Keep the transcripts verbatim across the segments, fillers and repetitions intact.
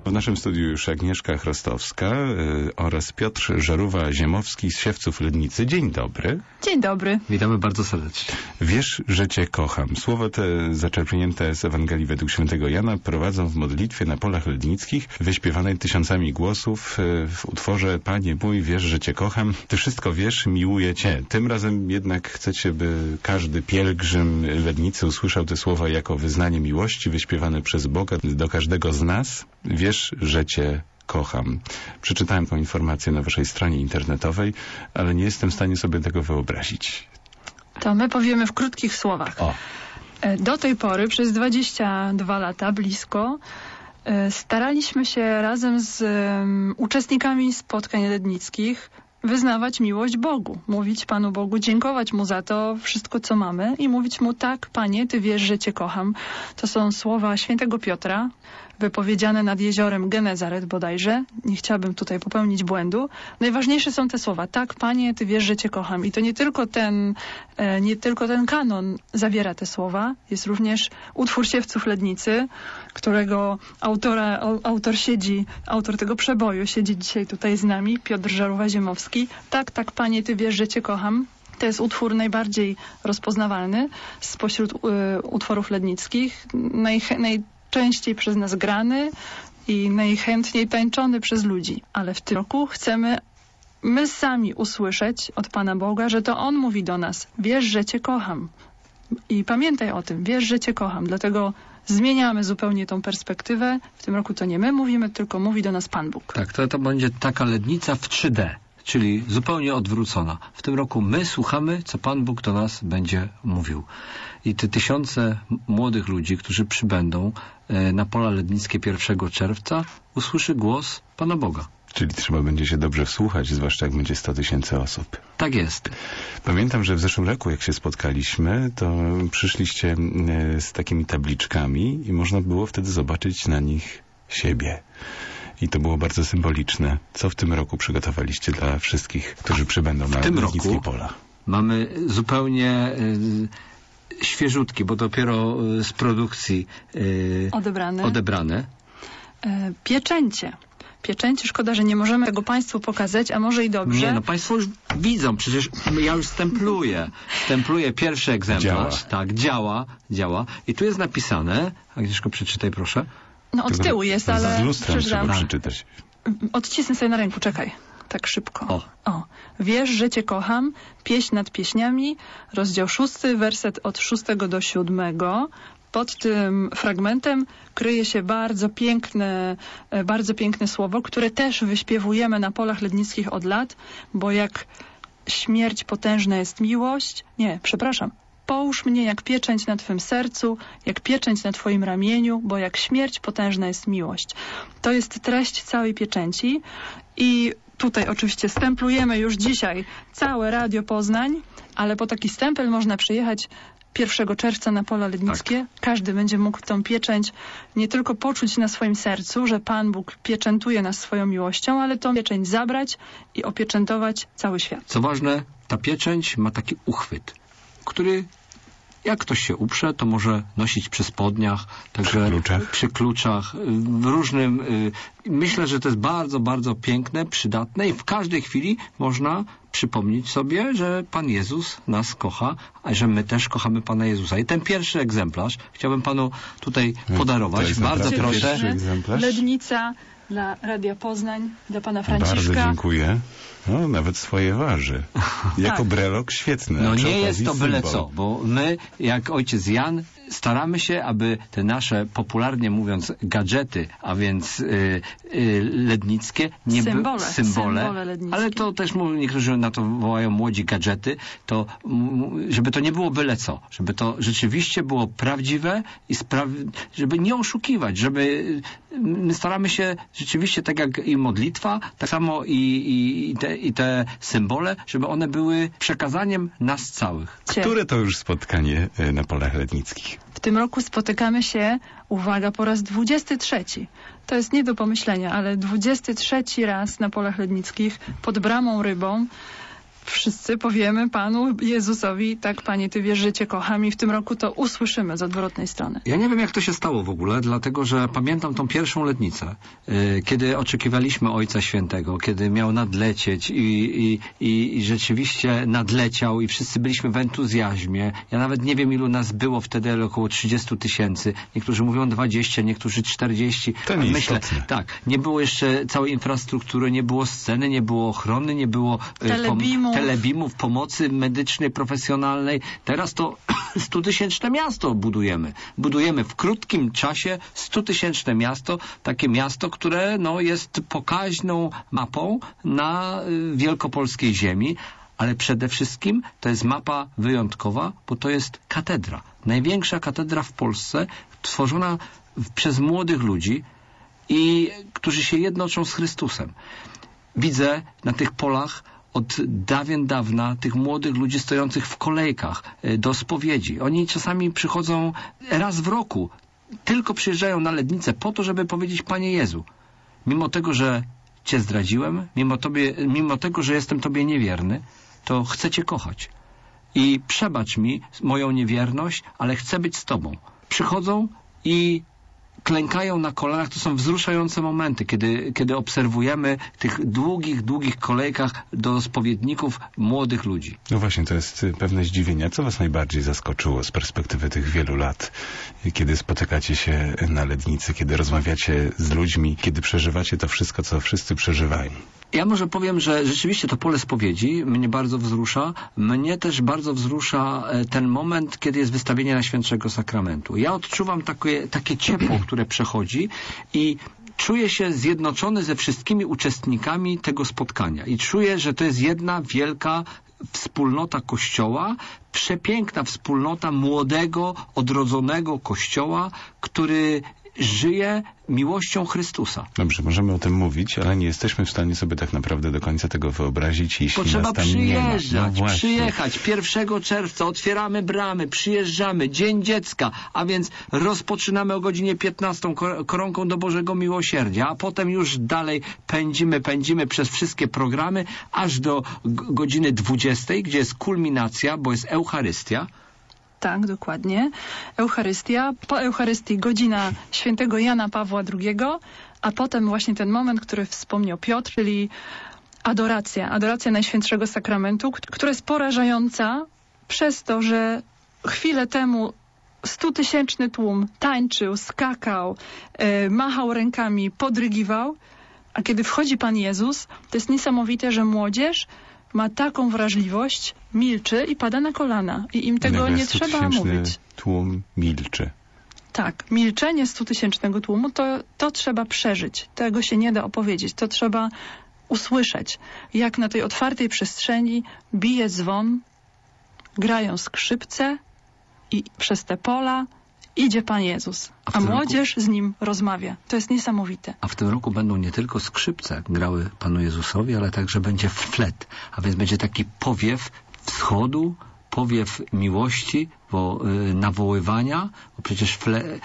W naszym studiu już Agnieszka Chrostowska y, oraz Piotr Żarówa-Ziemowski z Siewców Lednicy. Dzień dobry. Dzień dobry. Witamy bardzo serdecznie. Wiesz, że Cię kocham. Słowa te zaczerpnięte z Ewangelii według świętego Jana prowadzą w modlitwie na polach lednickich, wyśpiewanej tysiącami głosów y, w utworze Panie mój, wiesz, że Cię kocham. Ty wszystko wiesz, miłuję Cię. Tym razem jednak chcecie, by każdy pielgrzym Lednicy usłyszał te słowa jako wyznanie miłości wyśpiewane przez Boga do każdego z nas. Wiesz, że Cię kocham. Przeczytałem tę informację na waszej stronie internetowej, ale nie jestem w stanie sobie tego wyobrazić. To my powiemy w krótkich słowach. O. Do tej pory, przez dwadzieścia dwa lata blisko, staraliśmy się razem z um, uczestnikami spotkań lednickich wyznawać miłość Bogu, mówić Panu Bogu, dziękować Mu za to wszystko, co mamy i mówić Mu: tak, Panie, Ty wiesz, że Cię kocham. To są słowa świętego Piotra, wypowiedziane nad jeziorem Genezaret bodajże. Nie chciałabym tutaj popełnić błędu. Najważniejsze są te słowa: tak, Panie, Ty wiesz, że Cię kocham. I to nie tylko ten, e, nie tylko ten kanon zawiera te słowa. Jest również utwór Siewców Lednicy, którego autora, autor siedzi, autor tego przeboju siedzi dzisiaj tutaj z nami, Piotr Żarówa-Ziemowski. Tak, tak, Panie, Ty wiesz, że Cię kocham. To jest utwór najbardziej rozpoznawalny spośród y, utworów lednickich. Najch- naj częściej przez nas grany i najchętniej tańczony przez ludzi. Ale w tym roku chcemy my sami usłyszeć od Pana Boga, że to On mówi do nas: wiesz, że Cię kocham. I pamiętaj o tym, wiesz, że Cię kocham. Dlatego zmieniamy zupełnie tą perspektywę. W tym roku to nie my mówimy, tylko mówi do nas Pan Bóg. Tak, to, to będzie taka lednica w trzy D, czyli zupełnie odwrócona. W tym roku my słuchamy, co Pan Bóg do nas będzie mówił. I te tysiące młodych ludzi, którzy przybędą na pola lednickie pierwszego czerwca, usłyszy głos Pana Boga. Czyli trzeba będzie się dobrze wsłuchać, zwłaszcza jak będzie sto tysięcy osób. Tak jest. Pamiętam, że w zeszłym roku, jak się spotkaliśmy, to przyszliście z takimi tabliczkami i można było wtedy zobaczyć na nich siebie. I to było bardzo symboliczne. Co w tym roku przygotowaliście dla wszystkich, którzy przybędą na lednickie pola? Mamy zupełnie y, świeżutki, bo dopiero y, z produkcji y, odebrane. odebrane. E, pieczęcie. Pieczęcie, szkoda, że nie możemy tego Państwu pokazać, a może i dobrze. Nie, no Państwo już widzą, przecież ja już stempluję. Stempluję pierwszy egzemplarz. Działa. Tak, działa, działa. I tu jest napisane, Agnieszko, przeczytaj proszę. No od tyłu jest, ale z lustrem trzeba przeczytać. Odcisnę sobie na ręku, czekaj. Tak szybko. O. o. Wiesz, że Cię kocham, pieśń nad pieśniami, rozdział szósty, werset od szóstego do siódmego. Pod tym fragmentem kryje się bardzo piękne, bardzo piękne słowo, które też wyśpiewujemy na polach lednickich od lat, bo jak śmierć potężna jest miłość, nie, przepraszam, połóż mnie jak pieczęć na Twym sercu, jak pieczęć na Twoim ramieniu, bo jak śmierć potężna jest miłość. To jest treść całej pieczęci i tutaj oczywiście stemplujemy już dzisiaj całe Radio Poznań, ale po taki stempel można przyjechać pierwszego czerwca na pola lednickie. Tak. Każdy będzie mógł tą pieczęć nie tylko poczuć na swoim sercu, że Pan Bóg pieczętuje nas swoją miłością, ale tą pieczęć zabrać i opieczętować cały świat. Co ważne, ta pieczęć ma taki uchwyt, który jak ktoś się uprze, to może nosić przy spodniach, także przy kluczach, przy kluczach w różnym. Myślę, że to jest bardzo, bardzo piękne, przydatne i w każdej chwili można przypomnieć sobie, że Pan Jezus nas kocha, a że my też kochamy Pana Jezusa. I ten pierwszy egzemplarz chciałbym Panu tutaj podarować. Bardzo proszę. Lednica dla Radia Poznań, dla Pana Franciszka. Bardzo dziękuję. No, nawet swoje waży. Jako tak. Brelok świetny. No nie jest to byle symbol. Co, bo my, jak ojciec Jan, staramy się, aby te nasze, popularnie mówiąc, gadżety, a więc y, y, lednickie, nie były symbole, symbole, symbole ale to też niektórzy na to wołają młodzi gadżety, to żeby to nie było byle co, żeby to rzeczywiście było prawdziwe i spra- żeby nie oszukiwać, żeby my staramy się rzeczywiście, tak jak i modlitwa, tak samo i, i, i, te, i te symbole, żeby one były przekazaniem nas całych. Które to już spotkanie na polach lednickich? W tym roku spotykamy się, uwaga, po raz dwudziesty trzeci. To jest nie do pomyślenia, ale dwudziesty trzeci raz na polach lednickich pod Bramą Rybą. wszyscy powiemy Panu Jezusowi, tak Panie, Ty wiesz, że Cię kocham i w tym roku to usłyszymy z odwrotnej strony. Ja nie wiem, jak to się stało w ogóle, dlatego, że pamiętam tą pierwszą letnicę, yy, kiedy oczekiwaliśmy Ojca Świętego, kiedy miał nadlecieć i, i, i, i rzeczywiście nadleciał i wszyscy byliśmy w entuzjazmie. Ja nawet nie wiem, ilu nas było wtedy, ale około trzydzieści tysięcy. Niektórzy mówią dwadzieścia, niektórzy czterdzieści. To nie Myślę, istotne. tak, nie było jeszcze całej infrastruktury, nie było sceny, nie było ochrony, nie było yy, telebimów. Pom- telebimów, pomocy medycznej, profesjonalnej. Teraz to stutysięczne miasto budujemy. Budujemy w krótkim czasie stutysięczne miasto, takie miasto, które no, jest pokaźną mapą na y, wielkopolskiej ziemi, ale przede wszystkim to jest mapa wyjątkowa, bo to jest katedra. Największa katedra w Polsce, tworzona w, przez młodych ludzi, i którzy się jednoczą z Chrystusem. Widzę na tych polach od dawien dawna tych młodych ludzi stojących w kolejkach do spowiedzi. Oni czasami przychodzą raz w roku, tylko przyjeżdżają na Lednicę po to, żeby powiedzieć: Panie Jezu, mimo tego, że Cię zdradziłem, mimo, tobie, mimo tego, że jestem Tobie niewierny, to chcę Cię kochać. I przebacz mi moją niewierność, ale chcę być z Tobą. Przychodzą i klękają na kolanach. To są wzruszające momenty, kiedy, kiedy obserwujemy w tych długich, długich kolejkach do spowiedników młodych ludzi. No właśnie, to jest pewne zdziwienie. Co was najbardziej zaskoczyło z perspektywy tych wielu lat, kiedy spotykacie się na Lednicy, kiedy rozmawiacie z ludźmi, kiedy przeżywacie to wszystko, co wszyscy przeżywają? Ja może powiem, że rzeczywiście to pole spowiedzi mnie bardzo wzrusza. Mnie też bardzo wzrusza ten moment, kiedy jest wystawienie Najświętszego Sakramentu. Ja odczuwam takie, takie ciepło, które przechodzi i czuję się zjednoczony ze wszystkimi uczestnikami tego spotkania. I czuję, że to jest jedna wielka wspólnota Kościoła, przepiękna wspólnota młodego, odrodzonego Kościoła, który żyje miłością Chrystusa. Dobrze, możemy o tym mówić, ale nie jesteśmy w stanie sobie tak naprawdę do końca tego wyobrazić, jeśli Bo trzeba nas tam przyjeżdżać, nie ma. No przyjechać. pierwszego czerwca otwieramy bramy, przyjeżdżamy, Dzień Dziecka, a więc rozpoczynamy o godzinie piętnastej koronką do Bożego Miłosierdzia, a potem już dalej pędzimy, pędzimy przez wszystkie programy, aż do godziny dwudziestej, gdzie jest kulminacja, bo jest Eucharystia. Tak, dokładnie. Eucharystia. Po Eucharystii godzina świętego Jana Pawła drugiego, a potem właśnie ten moment, który wspomniał Piotr, czyli adoracja. Adoracja Najświętszego Sakramentu, która jest porażająca przez to, że chwilę temu stutysięczny tłum tańczył, skakał, yy, machał rękami, podrygiwał, a kiedy wchodzi Pan Jezus, to jest niesamowite, że młodzież ma taką wrażliwość, milczy i pada na kolana. I im tego nie trzeba mówić. Tłum milczy. Tak, milczenie stutysięcznego tłumu to, to trzeba przeżyć. Tego się nie da opowiedzieć. To trzeba usłyszeć. Jak na tej otwartej przestrzeni bije dzwon, grają skrzypce i przez te pola idzie Pan Jezus, a, a młodzież roku... z Nim rozmawia. To jest niesamowite. A w tym roku będą nie tylko skrzypce grały Panu Jezusowi, ale także będzie flet, a więc będzie taki powiew wschodu, powiew miłości, bo y, nawoływania, bo przecież fle, y,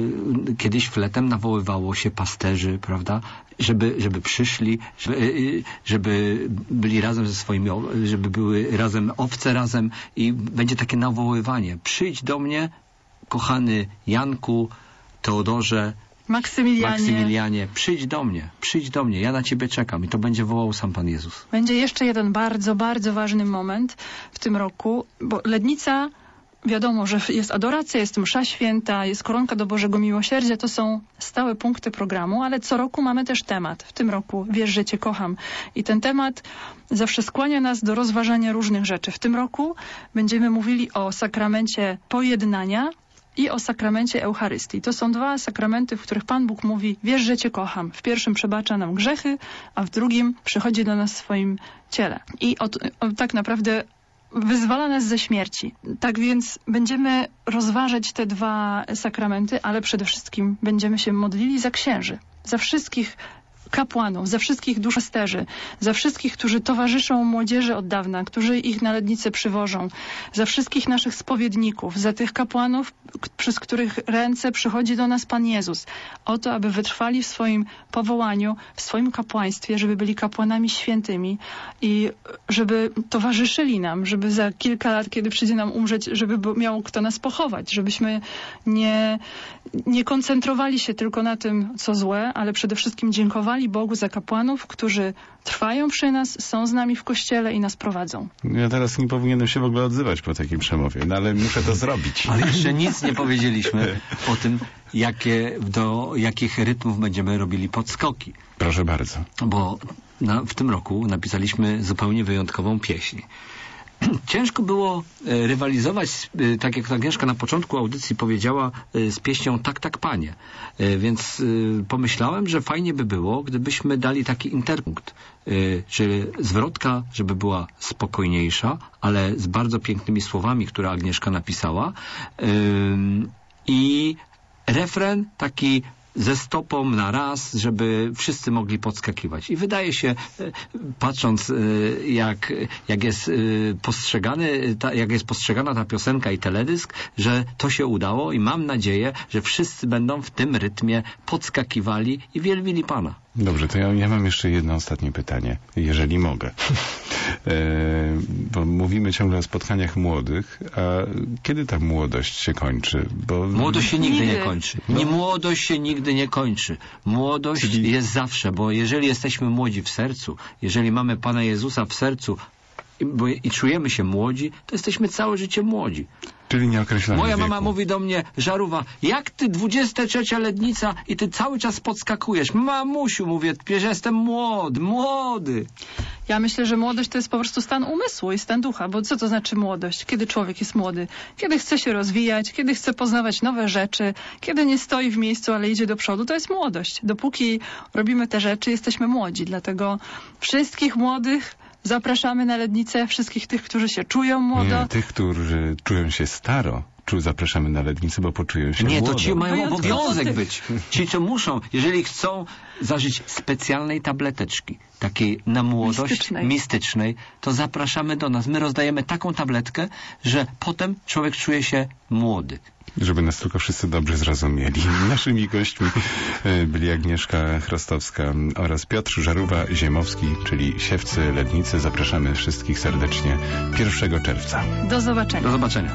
kiedyś fletem nawoływało się pasterzy, prawda, żeby, żeby przyszli, żeby, y, żeby byli razem ze swoimi, żeby były razem owce razem i będzie takie nawoływanie. Przyjdź do mnie, kochany Janku, Teodorze, Maksymilianie. Maksymilianie, przyjdź do mnie, przyjdź do mnie, ja na Ciebie czekam. I to będzie wołał sam Pan Jezus. Będzie jeszcze jeden bardzo, bardzo ważny moment w tym roku, bo Lednica, wiadomo, że jest adoracja, jest msza święta, jest koronka do Bożego Miłosierdzia, to są stałe punkty programu, ale co roku mamy też temat. W tym roku Wiesz, że Cię kocham. I ten temat zawsze skłania nas do rozważania różnych rzeczy. W tym roku będziemy mówili o sakramencie pojednania i o sakramencie Eucharystii. To są dwa sakramenty, w których Pan Bóg mówi: wiesz, że Cię kocham. W pierwszym przebacza nam grzechy, a w drugim przychodzi do nas w swoim ciele. I od, od, tak naprawdę wyzwala nas ze śmierci. Tak więc będziemy rozważać te dwa sakramenty, ale przede wszystkim będziemy się modlili za księży. Za wszystkich kapłanów, za wszystkich duszpasterzy, za wszystkich, którzy towarzyszą młodzieży od dawna, którzy ich na Lednicę przywożą, za wszystkich naszych spowiedników, za tych kapłanów, przez których ręce przychodzi do nas Pan Jezus, o to, aby wytrwali w swoim powołaniu, w swoim kapłaństwie, żeby byli kapłanami świętymi i żeby towarzyszyli nam, żeby za kilka lat, kiedy przyjdzie nam umrzeć, żeby miał kto nas pochować, żebyśmy nie, nie koncentrowali się tylko na tym, co złe, ale przede wszystkim dziękowali Bogu za kapłanów, którzy trwają przy nas, są z nami w kościele i nas prowadzą. Ja teraz nie powinienem się w ogóle odzywać po takim przemowie, no ale muszę to zrobić. Ale jeszcze nic nie powiedzieliśmy o tym, jakie, do jakich rytmów będziemy robili podskoki. Proszę bardzo. Bo na, w tym roku napisaliśmy zupełnie wyjątkową pieśń. Ciężko było rywalizować, tak jak Agnieszka na początku audycji powiedziała, z pieśnią Tak, tak, Panie. Więc pomyślałem, że fajnie by było, gdybyśmy dali taki interpunkt, czyli zwrotka, żeby była spokojniejsza, ale z bardzo pięknymi słowami, które Agnieszka napisała, i refren taki ze stopą na raz, żeby wszyscy mogli podskakiwać. I wydaje się, patrząc jak, jak jest postrzegany, ta, jak jest postrzegana ta piosenka i teledysk, że to się udało i mam nadzieję, że wszyscy będą w tym rytmie podskakiwali i wielbili Pana. Dobrze, to ja, ja mam jeszcze jedno ostatnie pytanie, jeżeli mogę. E, bo mówimy ciągle o spotkaniach młodych, a kiedy ta młodość się kończy? Bo... Młodość się nigdy nie kończy. No. Nie, młodość się nigdy nie kończy. Młodość Czyli... jest zawsze, bo jeżeli jesteśmy młodzi w sercu, jeżeli mamy Pana Jezusa w sercu i, bo, i czujemy się młodzi, to jesteśmy całe życie młodzi. Czyli nieokreślony Moja wieku. mama mówi do mnie, Żarówa, jak ty dwudziesta trzecia Lednica i ty cały czas podskakujesz? Mamusiu, mówię, że jestem młody, młody. Ja myślę, że młodość to jest po prostu stan umysłu i stan ducha, bo co to znaczy młodość? Kiedy człowiek jest młody? Kiedy chce się rozwijać, kiedy chce poznawać nowe rzeczy, kiedy nie stoi w miejscu, ale idzie do przodu, to jest młodość. Dopóki robimy te rzeczy, jesteśmy młodzi, dlatego wszystkich młodych zapraszamy na Lednicę, wszystkich tych, którzy się czują młodo. Nie, tych, którzy czują się staro. Czu, zapraszamy na Lednicę, bo poczują się Nie, młodo. to ci mają obowiązek być. Ci, co muszą, jeżeli chcą zażyć specjalnej tableteczki, takiej na młodość, mistycznej. mistycznej, to zapraszamy do nas. My rozdajemy taką tabletkę, że potem człowiek czuje się młody. Żeby nas tylko wszyscy dobrze zrozumieli. Naszymi gośćmi byli Agnieszka Chrostowska oraz Piotr Żarówa-Ziemowski, czyli siewcy Lednicy. Zapraszamy wszystkich serdecznie pierwszego czerwca. Do zobaczenia. Do zobaczenia.